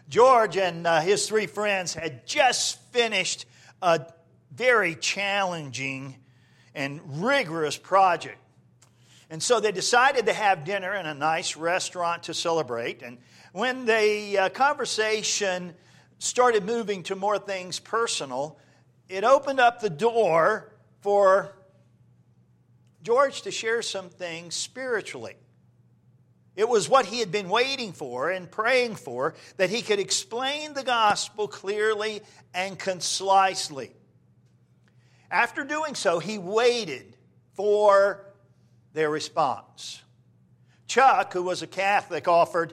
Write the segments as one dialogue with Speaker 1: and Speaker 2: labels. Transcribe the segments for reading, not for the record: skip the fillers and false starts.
Speaker 1: George and his three friends had just finished a very challenging and rigorous project. And so they decided to have dinner in a nice restaurant to celebrate. And when the conversation started moving to more things personal, it opened up the door for George to share some things spiritually. It was what he had been waiting for and praying for, that he could explain the gospel clearly and concisely. After doing so, he waited for their response. Chuck, who was a Catholic, offered,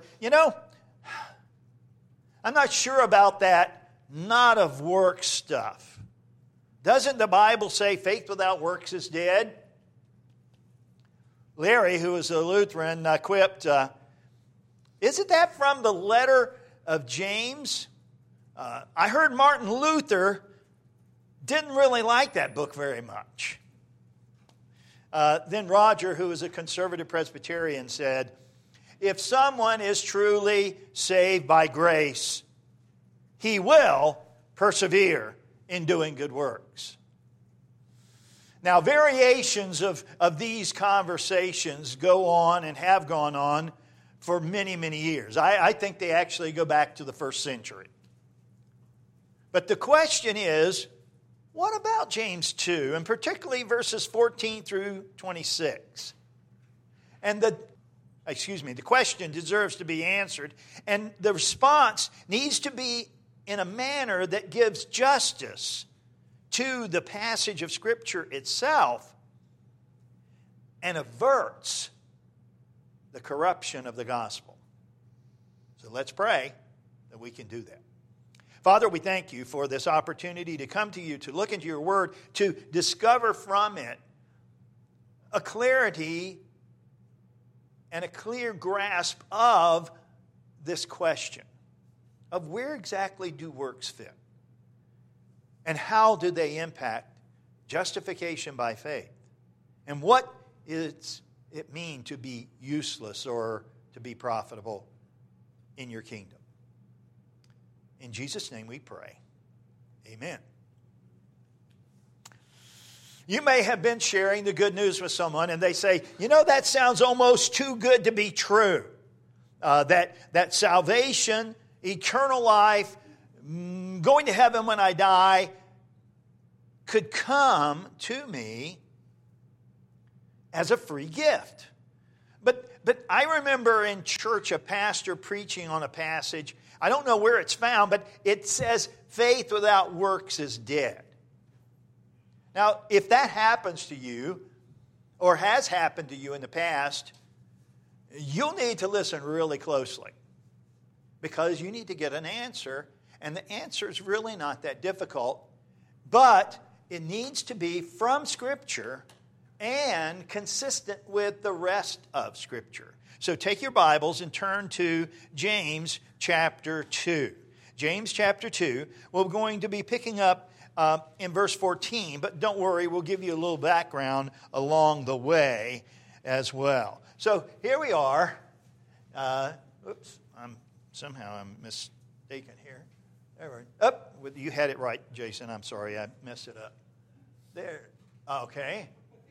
Speaker 1: I'm not sure about that not of works stuff. Doesn't the Bible say faith without works is dead? Larry, who was a Lutheran, quipped, isn't that from the letter of James? I heard Martin Luther didn't really like that book very much. Then Roger, who was a conservative Presbyterian, said, if someone is truly saved by grace, he will persevere in doing good works. Now, variations of these conversations go on and have gone on for many, many years. I think they actually go back to the first century. But the question is, what about James 2, and particularly verses 14 through 26? And the question deserves to be answered, and the response needs to be in a manner that gives justice to the passage of Scripture itself and averts the corruption of the gospel. So let's pray that we can do that. Father, we thank you for this opportunity to come to you, to look into your word, to discover from it a clarity and a clear grasp of this question of where exactly do works fit? And how do they impact justification by faith? And what does it mean to be useless or to be profitable in your kingdom? In Jesus' name we pray. Amen. You may have been sharing the good news with someone and they say, that sounds almost too good to be true. That salvation, eternal life, going to heaven when I die, could come to me as a free gift. But I remember in church a pastor preaching on a passage. I don't know where it's found, but it says faith without works is dead. Now, if that happens to you, or has happened to you in the past, you'll need to listen really closely, because you need to get an answer, and the answer is really not that difficult, but it needs to be from Scripture and consistent with the rest of Scripture. So take your Bibles and turn to James chapter 2. James chapter 2, we're going to be picking up in verse 14, but don't worry, we'll give you a little background along the way as well. So here we are. I'm mistaken here. There we go. You had it right, Jason. I'm sorry, I messed it up. There. Okay.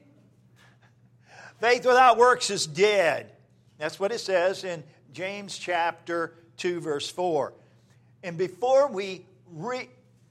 Speaker 1: Faith without works is dead. That's what it says in James chapter 2, verse 4. And before we we're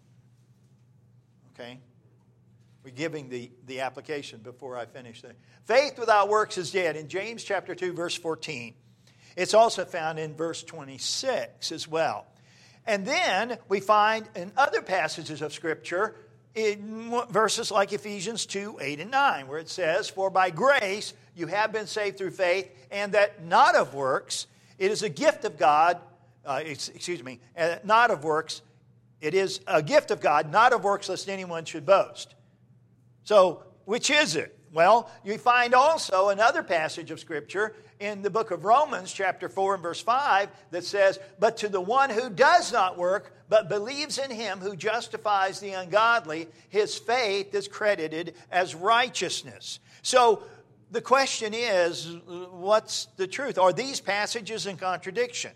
Speaker 1: giving the application before I finish that. Faith without works is dead. In James chapter 2, verse 14. It's also found in verse 26 as well. And then we find in other passages of Scripture, in verses like Ephesians 2, 8 and 9, where it says, for by grace you have been saved through faith, and that not of works, it is a gift of God, not of works, it is a gift of God, not of works, lest anyone should boast. So, which is it? Well, you find also another passage of Scripture in the book of Romans, chapter 4 and verse 5, that says, but to the one who does not work, but believes in him who justifies the ungodly, his faith is credited as righteousness. So, the question is, what's the truth? Are these passages in contradiction?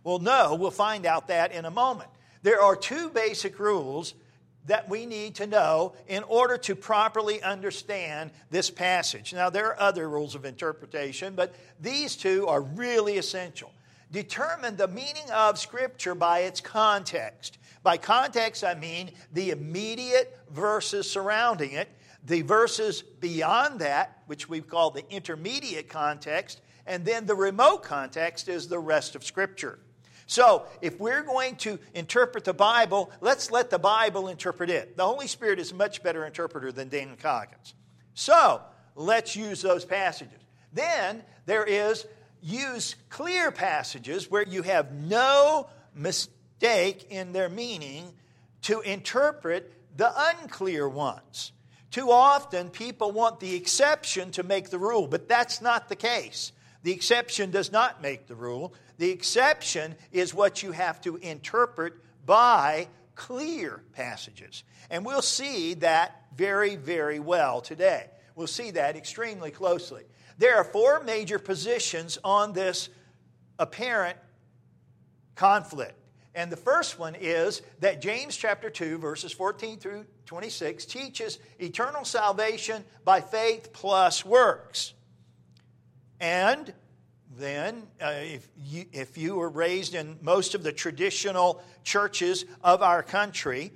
Speaker 1: Well, no, we'll find out that in a moment. There are two basic rules that we need to know in order to properly understand this passage. Now, there are other rules of interpretation, but these two are really essential. Determine the meaning of Scripture by its context. By context, I mean the immediate verses surrounding it, the verses beyond that, which we call the intermediate context, and then the remote context is the rest of Scripture. So, if we're going to interpret the Bible, let's let the Bible interpret it. The Holy Spirit is a much better interpreter than Daniel Coggins. So, let's use those passages. Then, there is use clear passages where you have no mistake in their meaning to interpret the unclear ones. Too often, people want the exception to make the rule, but that's not the case. The exception does not make the rule. The exception is what you have to interpret by clear passages. And we'll see that very, very well today. We'll see that extremely closely. There are four major positions on this apparent conflict. And the first one is that James chapter 2, verses 14 through 26 teaches eternal salvation by faith plus works. And then, if you were raised in most of the traditional churches of our country,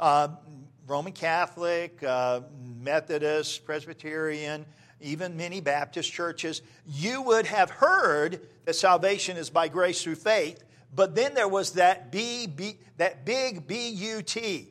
Speaker 1: Roman Catholic, Methodist, Presbyterian, even many Baptist churches, you would have heard that salvation is by grace through faith, but then there was that big B-U-T.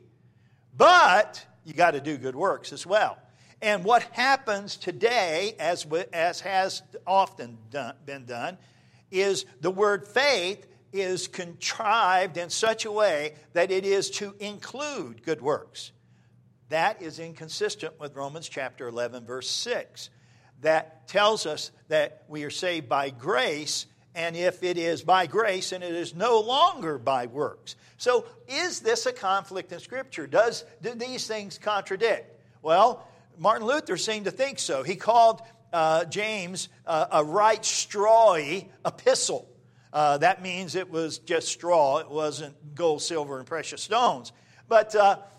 Speaker 1: But you got to do good works as well. And what happens today, as has often been done, is the word faith is contrived in such a way that it is to include good works. That is inconsistent with Romans chapter 11, verse 6. That tells us that we are saved by grace, and if it is by grace, and it is no longer by works. So is this a conflict in Scripture? Do these things contradict? Well, Martin Luther seemed to think so. He called James a right strawy epistle. That means it was just straw. It wasn't gold, silver, and precious stones. But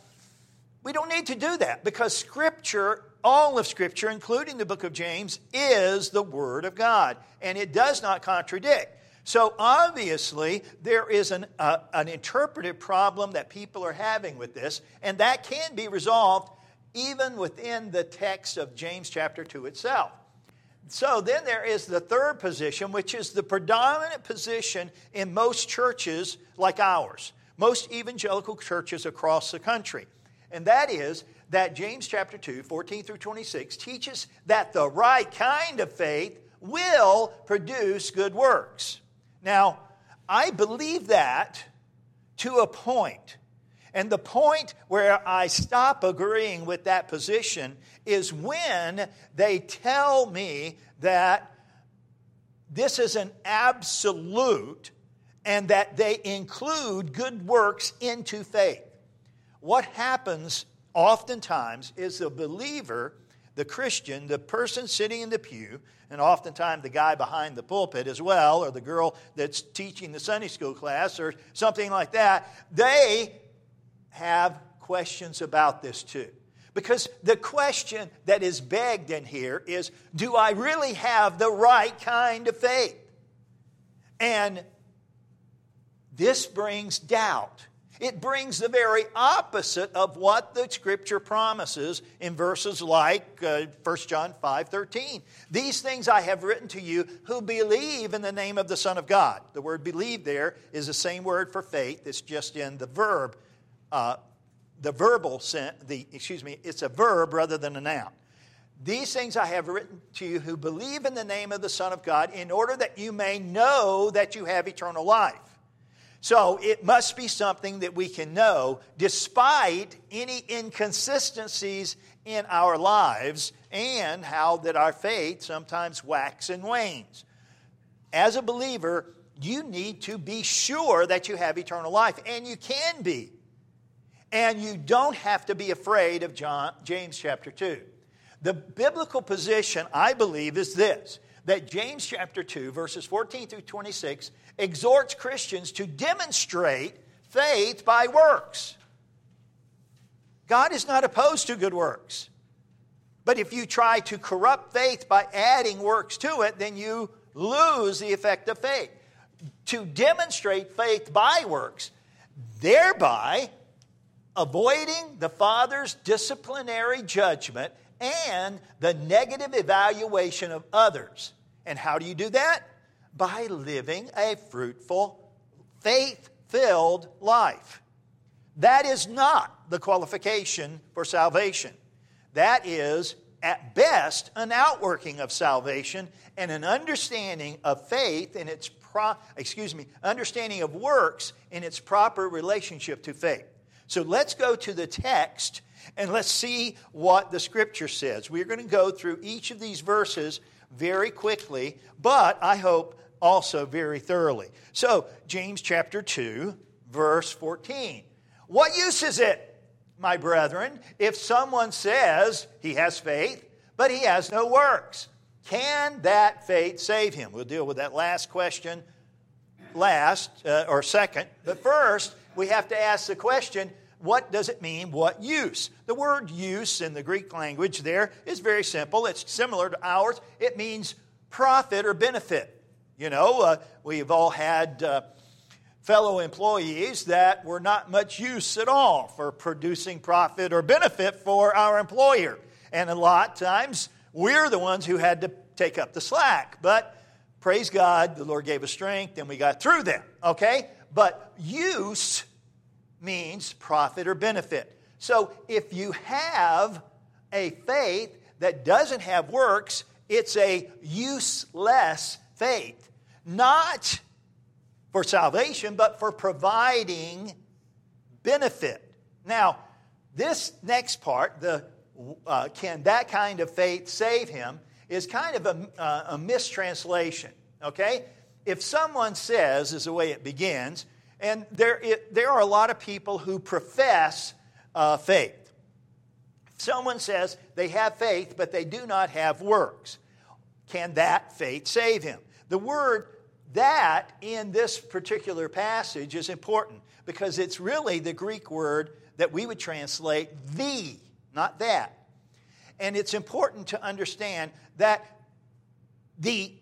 Speaker 1: we don't need to do that because Scripture, all of Scripture, including the book of James, is the Word of God. And it does not contradict. So obviously, there is an interpretive problem that people are having with this. And that can be resolved even within the text of James chapter 2 itself. So then there is the third position, which is the predominant position in most churches like ours, most evangelical churches across the country. And that is that James chapter 2, 14 through 26, teaches that the right kind of faith will produce good works. Now, I believe that to a point. And the point where I stop agreeing with that position is when they tell me that this is an absolute and that they include good works into faith. What happens oftentimes is the believer, the Christian, the person sitting in the pew, and oftentimes the guy behind the pulpit as well, or the girl that's teaching the Sunday school class or something like that, they have questions about this too. Because the question that is begged in here is, do I really have the right kind of faith? And this brings doubt. It brings the very opposite of what the Scripture promises in verses like 1 John 5:13. These things I have written to you who believe in the name of the Son of God. The word believe there is the same word for faith. It's just in the verb. It's a verb rather than a noun. These things I have written to you who believe in the name of the Son of God in order that you may know that you have eternal life. So it must be something that we can know despite any inconsistencies in our lives and how that our faith sometimes waxes and wanes. As a believer, you need to be sure that you have eternal life, and you can be. And you don't have to be afraid of James chapter 2. The biblical position, I believe, is this, that James chapter 2, verses 14 through 26, exhorts Christians to demonstrate faith by works. God is not opposed to good works. But if you try to corrupt faith by adding works to it, then you lose the effect of faith. To demonstrate faith by works, thereby avoiding the Father's disciplinary judgment and the negative evaluation of others. And how do you do that? By living a fruitful, faith-filled life. That is not the qualification for salvation. That is, at best, an outworking of salvation and an understanding of faith in its understanding of works in its proper relationship to faith. So let's go to the text and let's see what the Scripture says. We're going to go through each of these verses very quickly, but I hope also very thoroughly. So, James chapter 2, verse 14. What use is it, my brethren, if someone says he has faith, but he has no works? Can that faith save him? We'll deal with that last question second. But first, we have to ask the question, what does it mean? What use? The word use in the Greek language there is very simple. It's similar to ours. It means profit or benefit. We've all had fellow employees that were not much use at all for producing profit or benefit for our employer. And a lot of times, we're the ones who had to take up the slack. But praise God, the Lord gave us strength and we got through them. Okay? But use means profit or benefit. So if you have a faith that doesn't have works, it's a useless faith. Not for salvation, but for providing benefit. Now, this next part, can that kind of faith save him, is kind of a mistranslation. Okay? If someone says, is the way it begins, and there are a lot of people who profess faith. If someone says they have faith, but they do not have works, can that faith save him? The word that in this particular passage is important because it's really the Greek word that we would translate the, not that. And it's important to understand that the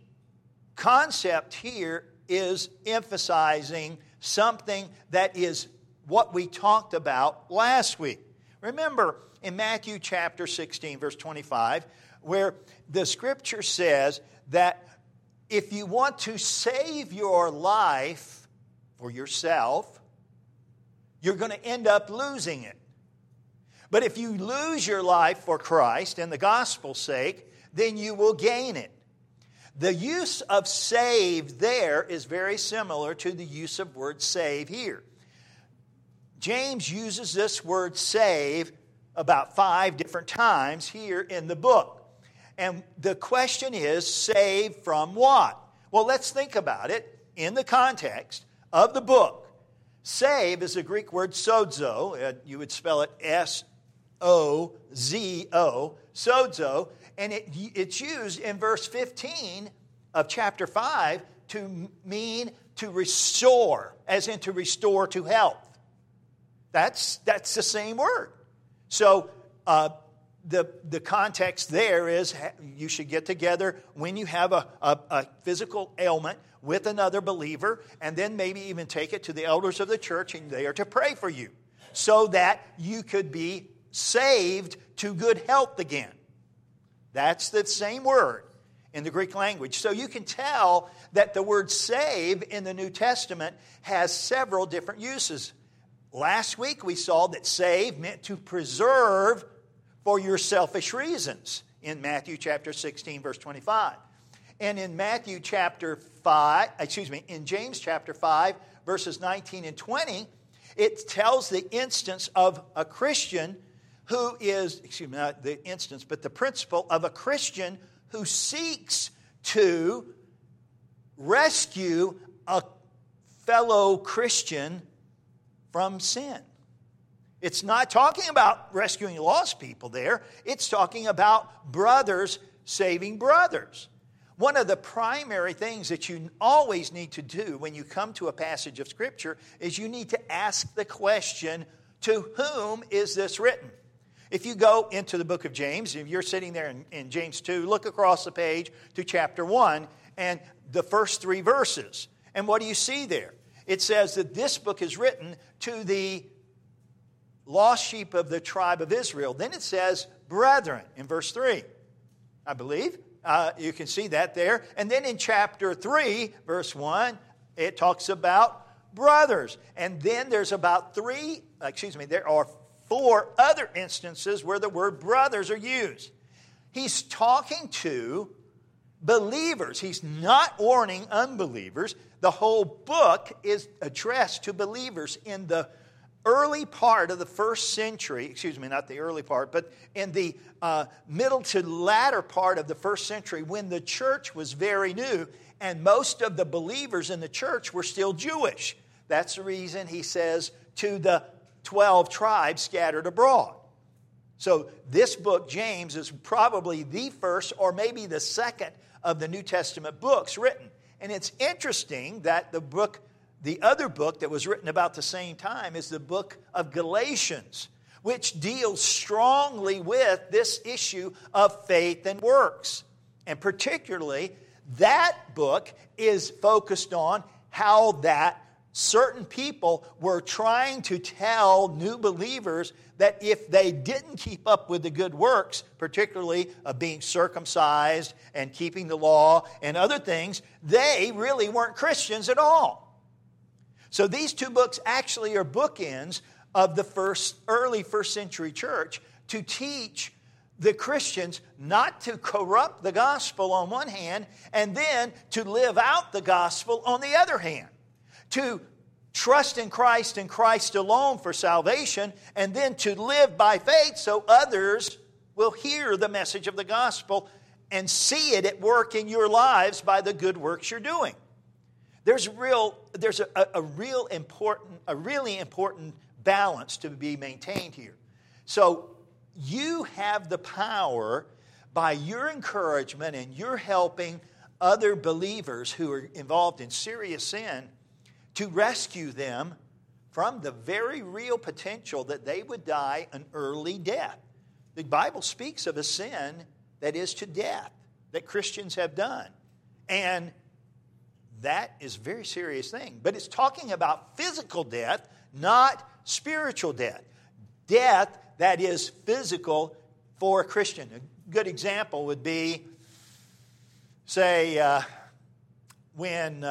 Speaker 1: concept here is emphasizing something that is what we talked about last week. Remember in Matthew chapter 16, verse 25, where the Scripture says that if you want to save your life for yourself, you're going to end up losing it. But if you lose your life for Christ and the gospel's sake, then you will gain it. The use of save there is very similar to the use of word save here. James uses this word save about 5 different times here in the book. And the question is, save from what? Well, let's think about it in the context of the book. Save is a Greek word sozo. You would spell it S-O-Z-O, sozo. And it's used in verse 15 of chapter 5 to mean to restore, as in to restore to health. That's the same word. So the context there is you should get together when you have a physical ailment with another believer, and then maybe even take it to the elders of the church, and they are to pray for you so that you could be saved to good health again. That's the same word in the Greek language. So you can tell that the word save in the New Testament has several different uses. Last week we saw that save meant to preserve for your selfish reasons in Matthew chapter 16, verse 25. And in James chapter 5, verses 19 and 20, it tells the instance of a Christian who is, not the instance, but the principle of a Christian who seeks to rescue a fellow Christian from sin. It's not talking about rescuing lost people there. It's talking about brothers saving brothers. one of the primary things that you always need to do when you come to a passage of Scripture is you need to ask the question, to whom is this written? If you go into the book of James, if you're sitting there in James 2, look across the page to chapter 1 and the first 3 verses. And what do you see there? It says that this book is written to the lost sheep of the tribe of Israel. Then it says, brethren, in verse 3, I believe. You can see that there. And then in chapter 3, verse 1, it talks about brothers. And then there's there are 4 other instances where the word brothers are used. He's talking to believers. He's not warning unbelievers. The whole book is addressed to believers in the early part of the first century, not the early part, but in the middle to latter part of the first century when the church was very new and most of the believers in the church were still Jewish. That's the reason he says to the 12 tribes scattered abroad. So this book, James, is probably the first or maybe the second of the New Testament books written. And it's interesting that the other book that was written about the same time is the book of Galatians, which deals strongly with this issue of faith and works. And particularly, that book is focused on how that certain people were trying to tell new believers that if they didn't keep up with the good works, particularly of being circumcised and keeping the law and other things, they really weren't Christians at all. So these 2 books actually are bookends of the early first century church to teach the Christians not to corrupt the gospel on one hand and then to live out the gospel on the other hand. To trust in Christ and Christ alone for salvation, and then to live by faith so others will hear the message of the gospel and see it at work in your lives by the good works you're doing. There's a really important balance to be maintained here. So you have the power by your encouragement and your helping other believers who are involved in serious sin to rescue them from the very real potential that they would die an early death. The Bible speaks of a sin that is to death that Christians have done. And that is a very serious thing. But it's talking about physical death, not spiritual death. Death that is physical for a Christian. A good example would be, say, when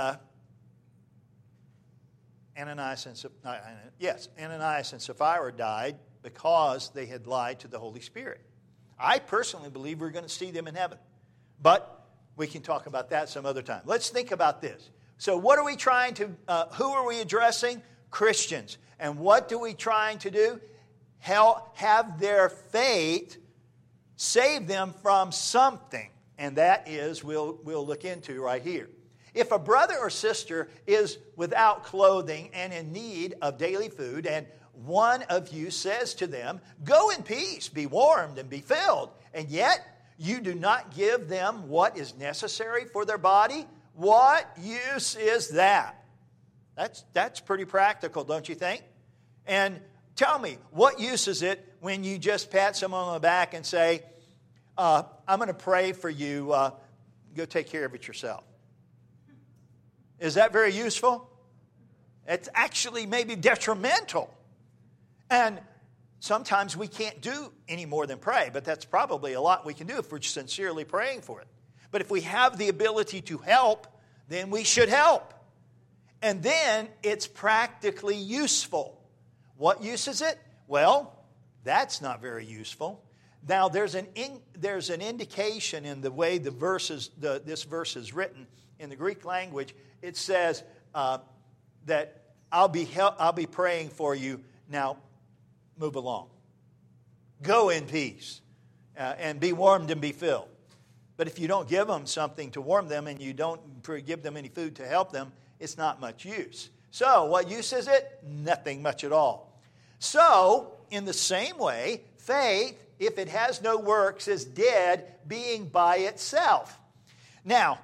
Speaker 1: Ananias and Sapphira died because they had lied to the Holy Spirit. I personally believe we're going to see them in heaven. But we can talk about that some other time. Let's think about this. So what are we trying to, who are we addressing? Christians. And what do we trying to do? Have their faith save them from something. And that is, we'll look into right here. If a brother or sister is without clothing and in need of daily food, and one of you says to them, "Go in peace, be warmed and be filled," and yet you do not give them what is necessary for their body, what use is that? That's pretty practical, don't you think? And tell me, what use is it when you just pat someone on the back and say, "I'm going to pray for you, go take care of it yourself"? Is that very useful? It's actually maybe detrimental. And sometimes we can't do any more than pray, but that's probably a lot we can do if we're sincerely praying for it. But if we have the ability to help, then we should help. And then it's practically useful. What use is it? Well, that's not very useful. Now, there's an indication in the way this verse is written in the Greek language. It says that I'll be praying for you. Now, move along. Go in peace and be warmed and be filled. But if you don't give them something to warm them and you don't give them any food to help them, it's not much use. So, what use is it? Nothing much at all. So, in the same way, faith, if it has no works, is dead, being by itself. Now,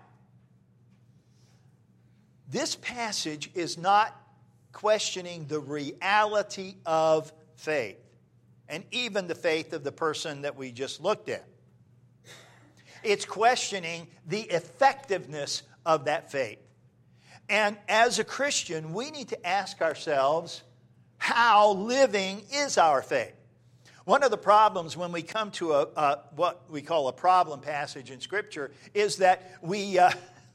Speaker 1: this passage is not questioning the reality of faith, and even the faith of the person that we just looked at. It's questioning the effectiveness of that faith. And as a Christian, we need to ask ourselves, how living is our faith? One of the problems when we come to what we call a problem passage in Scripture is that we're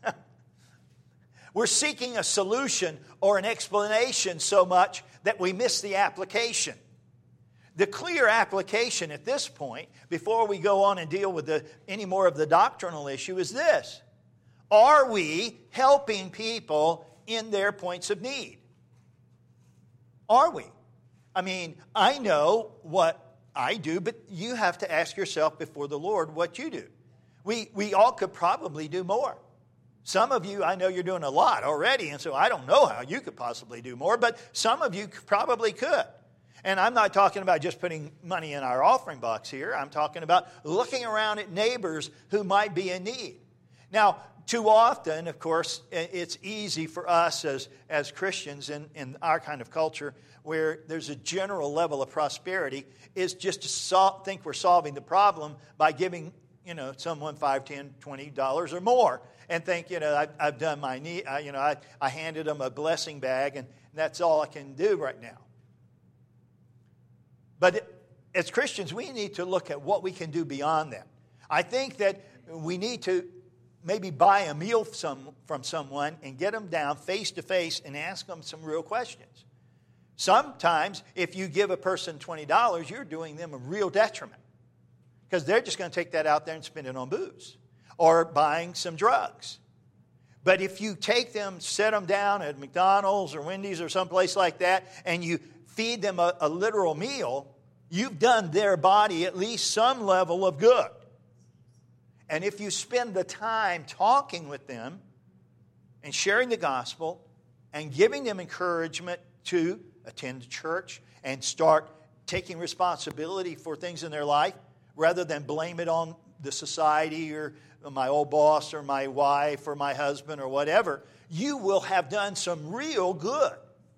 Speaker 1: seeking a solution or an explanation so much that we miss the application. The clear application at this point, before we go on and deal with any more of the doctrinal issue, is this. Are we helping people in their points of need? Are we? I mean, I know what I do, but you have to ask yourself before the Lord what you do. We all could probably do more. Some of you, I know you're doing a lot already, and so I don't know how you could possibly do more, but some of you probably could. And I'm not talking about just putting money in our offering box here. I'm talking about looking around at neighbors who might be in need. Now, too often, of course, it's easy for us as Christians in our kind of culture where there's a general level of prosperity is just to think we're solving the problem by giving, someone $5, $10, $20 or more and think, I've done my need. I handed them a blessing bag and that's all I can do right now. But as Christians, we need to look at what we can do beyond that. I think that we need to maybe buy a meal from someone and get them down face to face and ask them some real questions. Sometimes, if you give a person $20, you're doing them a real detriment because they're just going to take that out there and spend it on booze or buying some drugs. But if you take them, set them down at McDonald's or Wendy's or someplace like that, and you feed them a literal meal, you've done their body at least some level of good. And if you spend the time talking with them and sharing the gospel and giving them encouragement to attend church and start taking responsibility for things in their life rather than blame it on the society or my old boss or my wife or my husband or whatever, you will have done some real good.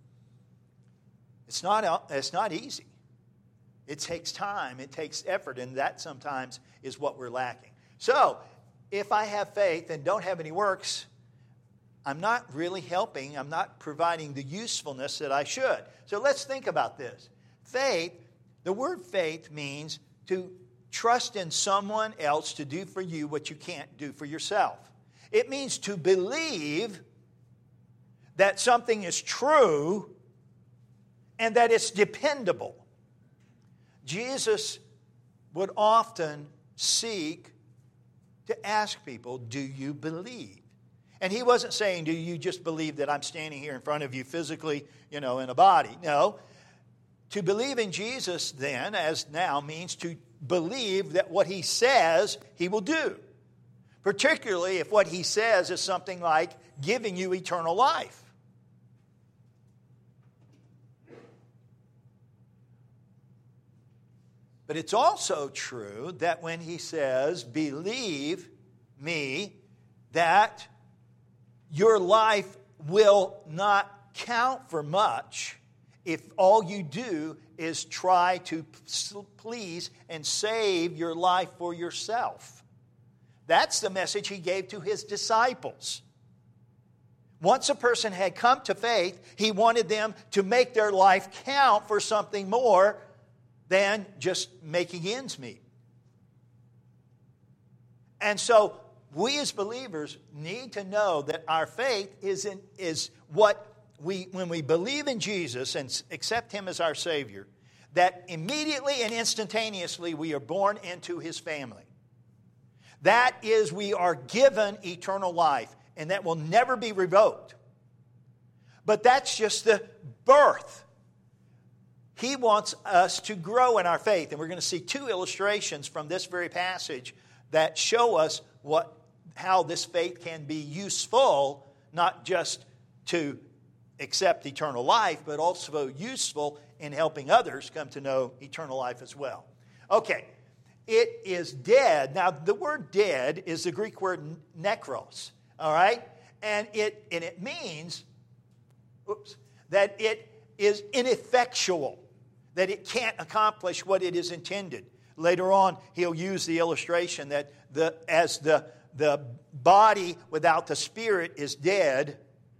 Speaker 1: It's not easy. It takes time. It takes effort. And that sometimes is what we're lacking. So, if I have faith and don't have any works, I'm not really helping. I'm not providing the usefulness that I should. So let's think about this. Faith, the word faith means to trust in someone else to do for you what you can't do for yourself. It means to believe that something is true and that it's dependable. Jesus would often seek to ask people, do you believe? And he wasn't saying, do you just believe that I'm standing here in front of you physically, in a body? No. To believe in Jesus then, as now, means to believe that what he says, he will do. Particularly if what he says is something like giving you eternal life. But it's also true that when he says, believe me, that your life will not count for much if all you do is try to please and save your life for yourself. That's the message he gave to his disciples. Once a person had come to faith, he wanted them to make their life count for something more than just making ends meet. And so we as believers need to know that our faith is what when we believe in Jesus and accept him as our Savior, that immediately and instantaneously we are born into his family. That is, we are given eternal life, and that will never be revoked. But that's just the birth. He wants us to grow in our faith. And we're going to see two illustrations from this very passage that show us how this faith can be useful, not just to accept eternal life, but also useful in helping others come to know eternal life as well. Okay, it is dead. Now, the word dead is the Greek word nekros, all right? And it means, that it is ineffectual, that it can't accomplish what it is intended. Later on, he'll use the illustration that as the body without the spirit is dead,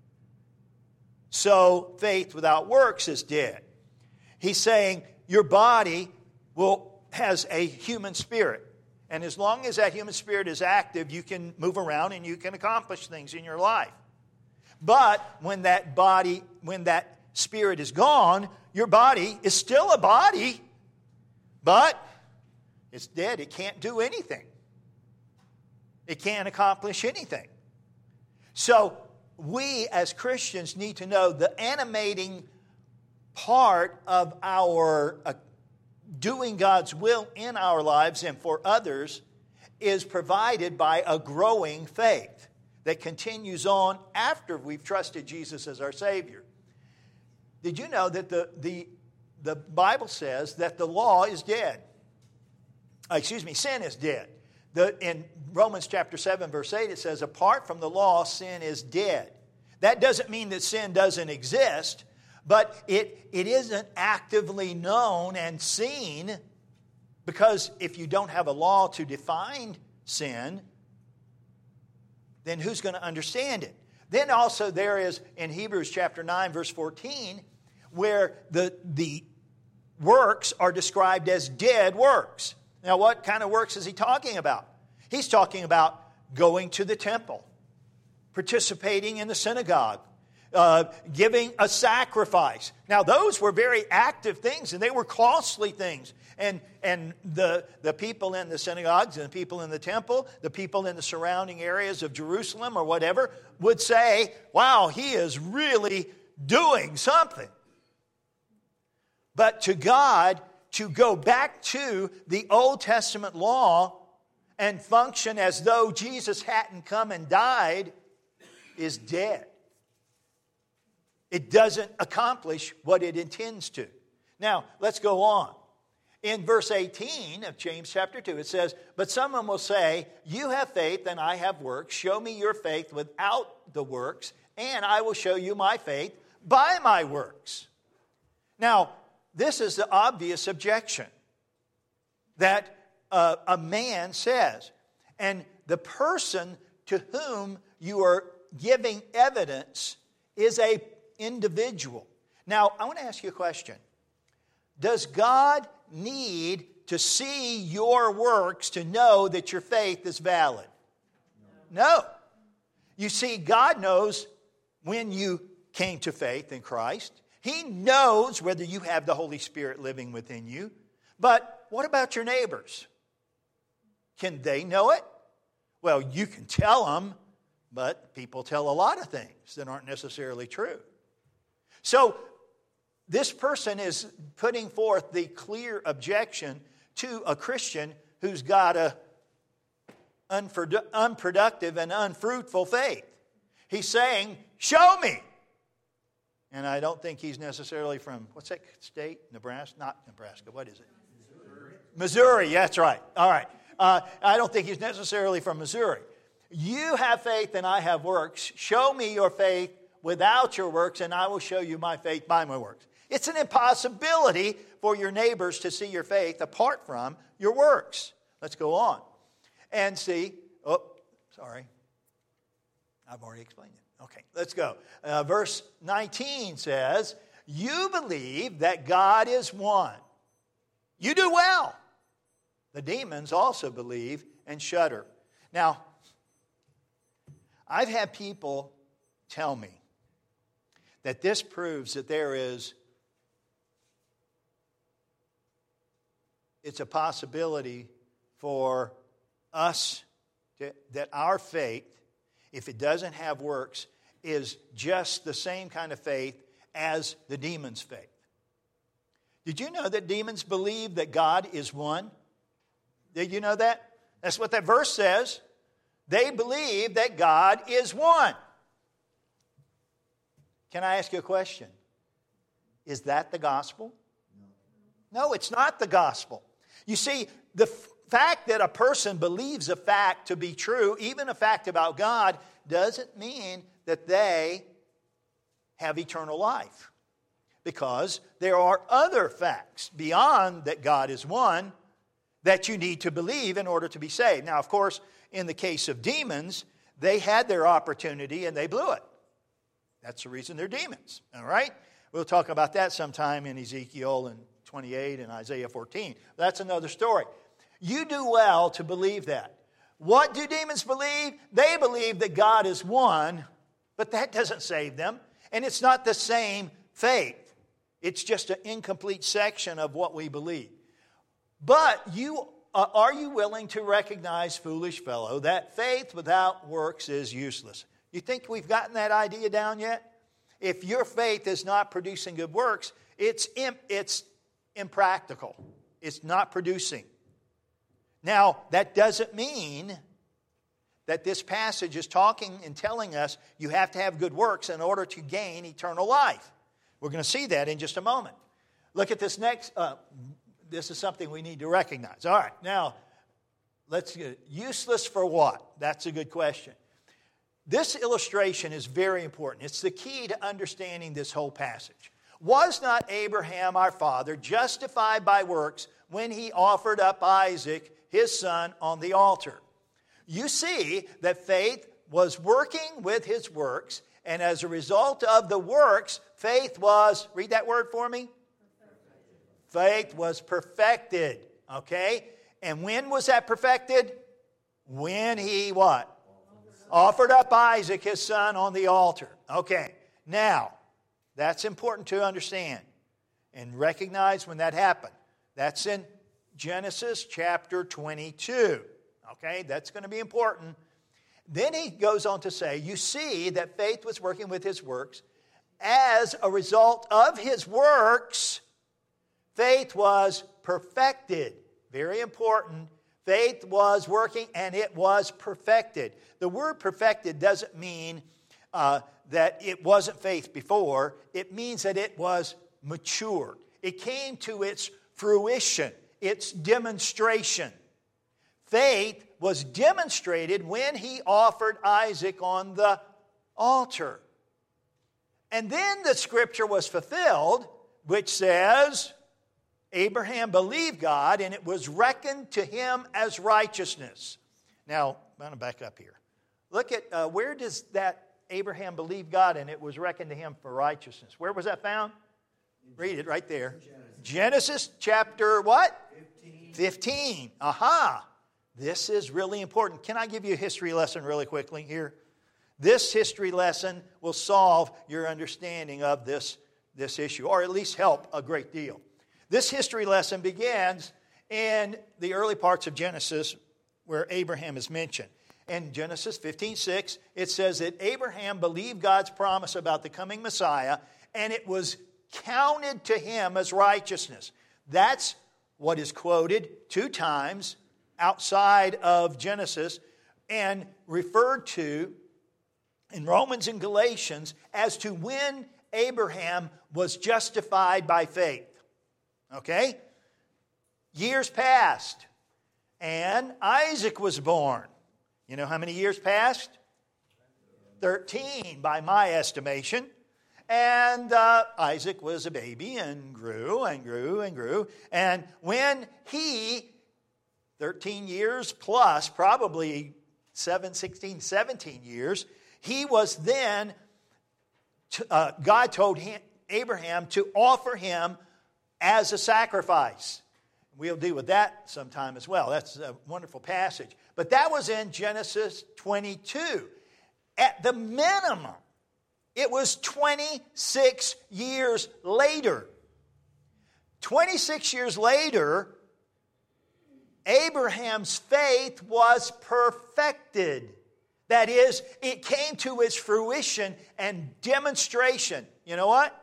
Speaker 1: so faith without works is dead. He's saying your body has a human spirit. And as long as that human spirit is active, you can move around and you can accomplish things in your life. But when that spirit is gone, your body is still a body, but it's dead. It can't do anything. It can't accomplish anything. So we as Christians need to know the animating part of our doing God's will in our lives and for others is provided by a growing faith that continues on after we've trusted Jesus as our Savior. Did you know that the Bible says that the law is dead? Sin is dead. In Romans chapter 7, verse 8, it says, apart from the law, sin is dead. That doesn't mean that sin doesn't exist, but it isn't actively known and seen, because if you don't have a law to define sin, then who's going to understand it? Then also there is in Hebrews chapter 9, verse 14, where the works are described as dead works. Now, what kind of works is he talking about? He's talking about going to the temple, participating in the synagogue, giving a sacrifice. Now, those were very active things, and they were costly things. And the people in the synagogues and the people in the temple, the people in the surrounding areas of Jerusalem or whatever, would say, wow, he is really doing something. But to God, to go back to the Old Testament law and function as though Jesus hadn't come and died is dead. It doesn't accomplish what it intends to. Now, let's go on. In verse 18 of James chapter 2, it says, but someone will say, you have faith and I have works. Show me your faith without the works, and I will show you my faith by my works. Now, this is the obvious objection that a man says. And the person to whom you are giving evidence is an individual. Now, I want to ask you a question. Does God need to see your works to know that your faith is valid? No. You see, God knows when you came to faith in Christ. He knows whether you have the Holy Spirit living within you. But what about your neighbors? Can they know it? Well, you can tell them, but people tell a lot of things that aren't necessarily true. So this person is putting forth the clear objection to a Christian who's got a unproductive and unfruitful faith. He's saying, show me. And I don't think he's necessarily from, what's that state? Nebraska? Not Nebraska. What is it? Missouri. Yeah, that's right. All right. I don't think he's necessarily from Missouri. You have faith and I have works. Show me your faith without your works, and I will show you my faith by my works. It's an impossibility for your neighbors to see your faith apart from your works. Let's go on and see. Oh, sorry. I've already explained it. Okay, let's go. Verse 19 says, you believe that God is one. You do well. The demons also believe and shudder. Now, I've had people tell me that this proves that it's a possibility for us that our faith, if it doesn't have works, is just the same kind of faith as the demons' faith. Did you know that demons believe that God is one? Did you know that? That's what that verse says. They believe that God is one. Can I ask you a question? Is that the gospel? No, it's not the gospel. You see, the fact that a person believes a fact to be true, even a fact about God, doesn't mean that they have eternal life. Because there are other facts beyond that God is one that you need to believe in order to be saved. Now, of course, in the case of demons, they had their opportunity and they blew it. That's the reason they're demons, all right? We'll talk about that sometime in Ezekiel and 28 and Isaiah 14. That's another story. You do well to believe that. What do demons believe? They believe that God is one, but that doesn't save them. And it's not the same faith. It's just an incomplete section of what we believe. But are you willing to recognize, foolish fellow, that faith without works is useless? You think we've gotten that idea down yet? If your faith is not producing good works, it's impractical. It's not producing. Now, that doesn't mean that this passage is talking and telling us you have to have good works in order to gain eternal life. We're going to see that in just a moment. Look at this next. This is something we need to recognize. All right, now, let's get useless for what? That's a good question. This illustration is very important. It's the key to understanding this whole passage. Was not Abraham, our father, justified by works when he offered up Isaac, his son, on the altar? You see that faith was working with his works, and as a result of the works, faith was, read that word for me. Faith was perfected, okay? And when was that perfected? When he what? Offered up Isaac, his son, on the altar. Okay, now, that's important to understand and recognize when that happened. That's in Genesis chapter 22. Okay, that's going to be important. Then he goes on to say, you see that faith was working with his works. As a result of his works, faith was perfected. Very important. Faith was working and it was perfected. The word perfected doesn't mean that it wasn't faith before. It means that it was matured. It came to its fruition, its demonstration. Faith was demonstrated when he offered Isaac on the altar. And then the scripture was fulfilled, which says, Abraham believed God, and it was reckoned to him as righteousness. Now, I'm going to back up here. Look at where does that Abraham believe God, and it was reckoned to him for righteousness. Where was that found? Read it right there. Genesis chapter what? 15. Aha. This is really important. Can I give you a history lesson really quickly here? This history lesson will solve your understanding of this issue, or at least help a great deal. This history lesson begins in the early parts of Genesis where Abraham is mentioned. In Genesis 15:6, it says that Abraham believed God's promise about the coming Messiah, and it was counted to him as righteousness. That's what is quoted 2 times outside of Genesis and referred to in Romans and Galatians as to when Abraham was justified by faith. Okay? Years passed, and Isaac was born. You know how many years passed? 13 by my estimation. And Isaac was a baby and grew and grew and grew. And when he, 13 years plus, probably 17 years, he was then, God told Abraham to offer him as a sacrifice. We'll deal with that sometime as well. That's a wonderful passage. But that was in Genesis 22. At the minimum, it was 26 years later. 26 years later, Abraham's faith was perfected. That is, it came to its fruition and demonstration. You know what?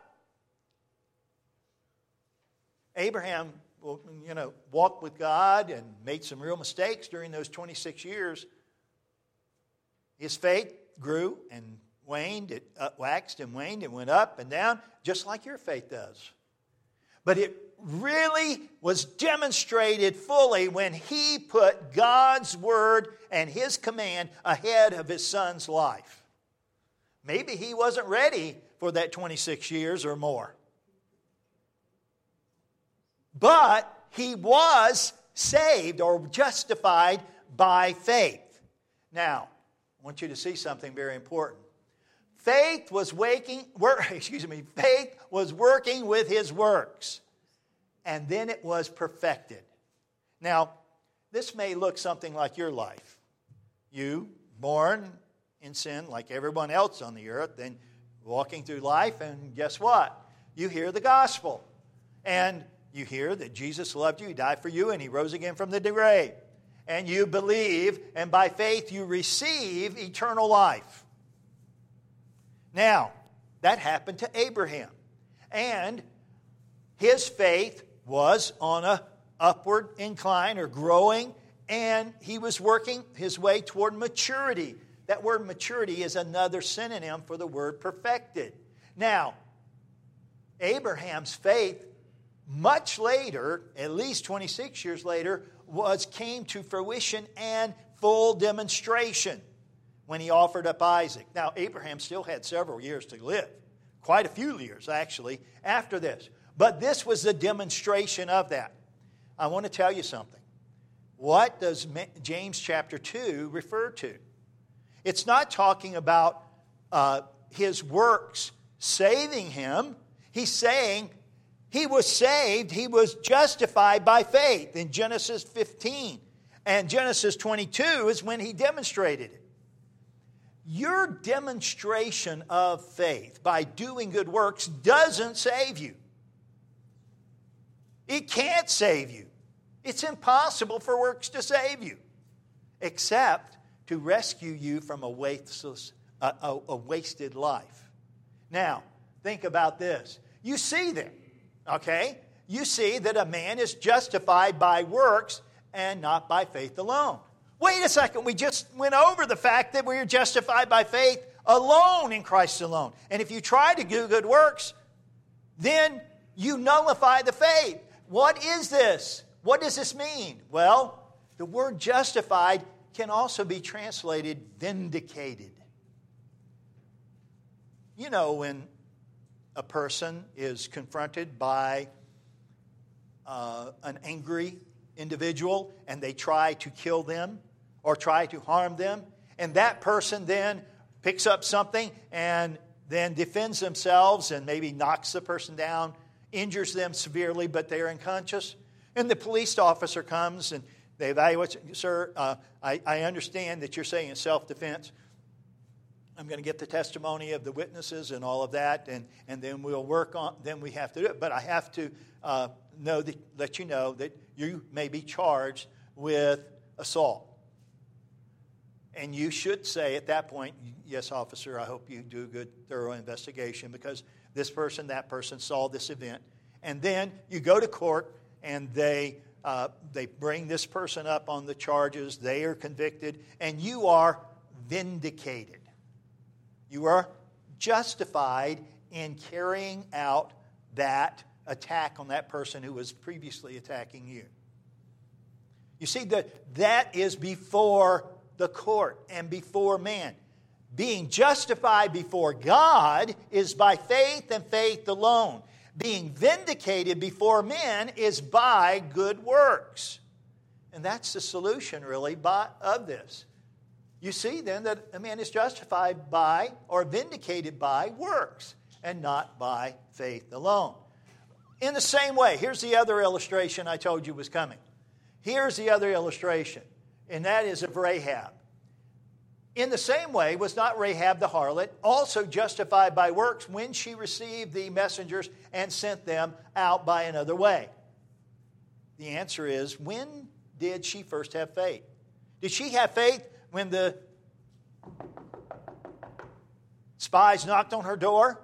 Speaker 1: Abraham, walked with God and made some real mistakes during those 26 years. His faith grew and waned. It waxed and waned and went up and down, just like your faith does. But it really was demonstrated fully when he put God's word and his command ahead of his son's life. Maybe he wasn't ready for that 26 years or more. But he was saved or justified by faith. Now, I want you to see something very important. Faith was working with his works, and then it was perfected. Now, this may look something like your life. You, born in sin like everyone else on the earth, then walking through life, and guess what? You hear the gospel, and you hear that Jesus loved you, he died for you, and he rose again from the grave. And you believe, and by faith you receive eternal life. Now, that happened to Abraham. And his faith was on an upward incline or growing, and he was working his way toward maturity. That word maturity is another synonym for the word perfected. Now, Abraham's faith, much later, at least 26 years later, came to fruition and full demonstration when he offered up Isaac. Now, Abraham still had several years to live, quite a few years actually, after this. But this was the demonstration of that. I want to tell you something. What does James chapter 2 refer to? It's not talking about his works saving him. He's saying he was saved, he was justified by faith in Genesis 15. And Genesis 22 is when he demonstrated it. Your demonstration of faith by doing good works doesn't save you. It can't save you. It's impossible for works to save you, except to rescue you from a wasted life. Now, think about this. You see that. Okay? You see that a man is justified by works and not by faith alone. Wait a second, we just went over the fact that we are justified by faith alone in Christ alone. And if you try to do good works, then you nullify the faith. What is this? What does this mean? Well, the word justified can also be translated vindicated. You know, when a person is confronted by an angry individual and they try to kill them or try to harm them, and that person then picks up something and then defends themselves and maybe knocks the person down, injures them severely, but they're unconscious. And the police officer comes and they evaluate, sir, I understand that you're saying it's self-defense. I'm going to get the testimony of the witnesses and all of that, and then we'll work on, then we have to do it. But I have to let you know that you may be charged with assault. And you should say at that point, yes, officer, I hope you do a good, thorough investigation because this person, that person saw this event. And then you go to court and they bring this person up on the charges. They are convicted and you are vindicated. You are justified in carrying out that attack on that person who was previously attacking you. You see, that is before the court and before man. Being justified before God is by faith and faith alone. Being vindicated before men is by good works. And that's the solution, really, of this. You see, then, that a man is justified by or vindicated by works and not by faith alone. In the same way, here's the other illustration I told you was coming. Here's the other illustration, and that is of Rahab. In the same way, was not Rahab the harlot also justified by works when she received the messengers and sent them out by another way? The answer is, when did she first have faith? Did she have faith when the spies knocked on her door?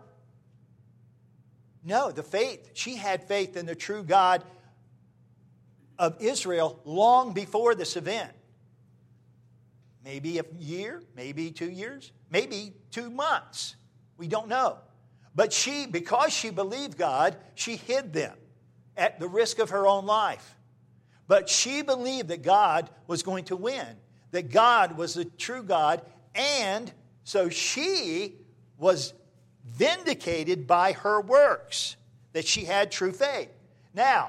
Speaker 1: No, she had faith in the true God of Israel long before this event. Maybe a year, maybe 2 years, maybe 2 months. We don't know. But because she believed God, she hid them at the risk of her own life. But she believed that God was going to win, that God was the true God, and so she was vindicated by her works, that she had true faith. Now,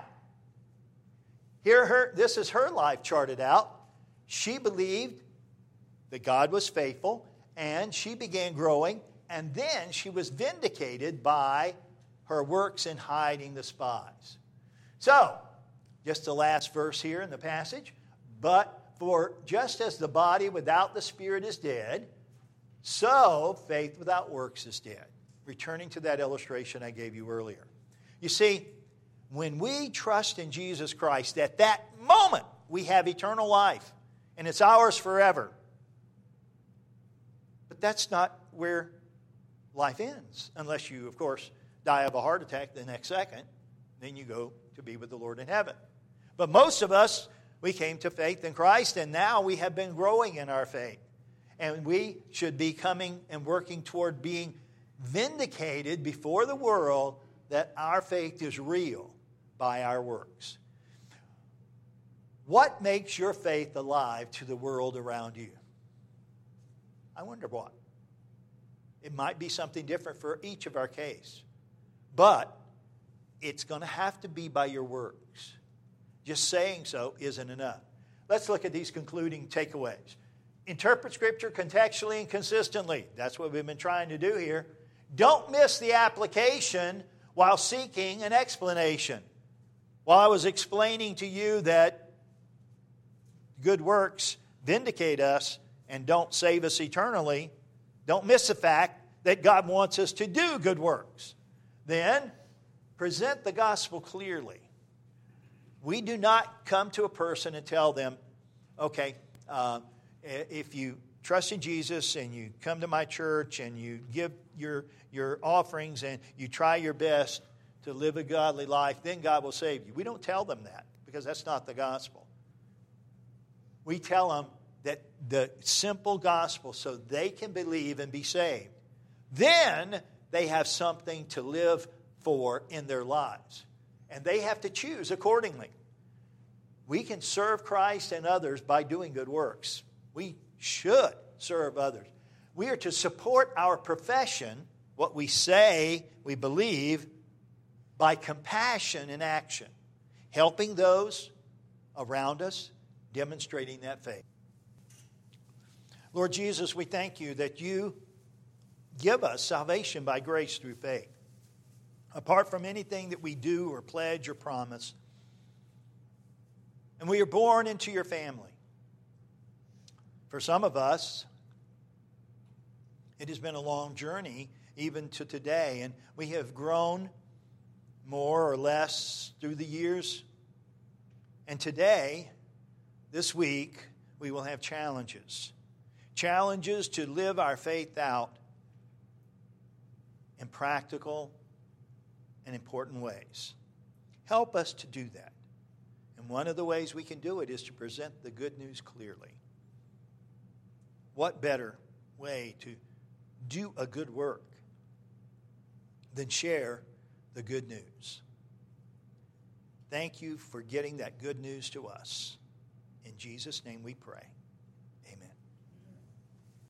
Speaker 1: this is her life charted out. She believed that God was faithful, and she began growing, and then she was vindicated by her works in hiding the spies. So, just the last verse here in the passage. But for just as the body without the spirit is dead, so faith without works is dead. Returning to that illustration I gave you earlier. You see, when we trust in Jesus Christ, at that moment we have eternal life, and it's ours forever. But that's not where life ends, unless you, of course, die of a heart attack the next second. Then you go to be with the Lord in heaven. But most of us, we came to faith in Christ, and now we have been growing in our faith. And we should be coming and working toward being vindicated before the world that our faith is real by our works. What makes your faith alive to the world around you? I wonder what. It might be something different for each of our case. But it's going to have to be by your works. Just saying so isn't enough. Let's look at these concluding takeaways. Interpret Scripture contextually and consistently. That's what we've been trying to do here. Don't miss the application while seeking an explanation. While I was explaining to you that good works vindicate us and don't save us eternally, don't miss the fact that God wants us to do good works. Then, present the gospel clearly. We do not come to a person and tell them, okay, if you trust in Jesus and you come to my church and you give your offerings and you try your best to live a godly life, then God will save you. We don't tell them that because that's not the gospel. We tell them that the simple gospel so they can believe and be saved. Then they have something to live for in their lives. And they have to choose accordingly. We can serve Christ and others by doing good works. We should serve others. We are to support our profession, what we say we believe, by compassion in action, helping those around us, demonstrating that faith. Lord Jesus, we thank you that you give us salvation by grace through faith. Apart from anything that we do or pledge or promise. And we are born into your family. For some of us, it has been a long journey even to today, and we have grown more or less through the years. And today, this week, we will have challenges. Challenges to live our faith out in practical and important ways. Help us to do that. And one of the ways we can do it is to present the good news clearly. What better way to do a good work than share the good news? Thank you for getting that good news to us. In Jesus' name we pray.